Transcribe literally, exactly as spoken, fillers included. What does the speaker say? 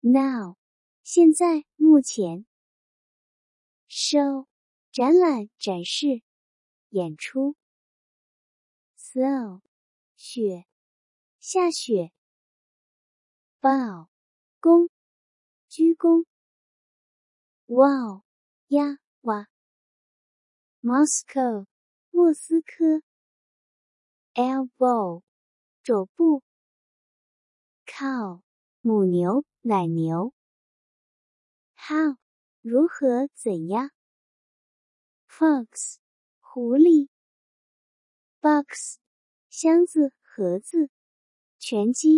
Now 现在目前。Show 展览展示演出。Snow 雪下雪。Bow 躬鞠躬。Wow 呀哇。Moscow 莫斯科。Elbow 肘部。Cow 母牛奶牛。How 如何怎样。Fox 狐狸。Box 箱子盒子拳击。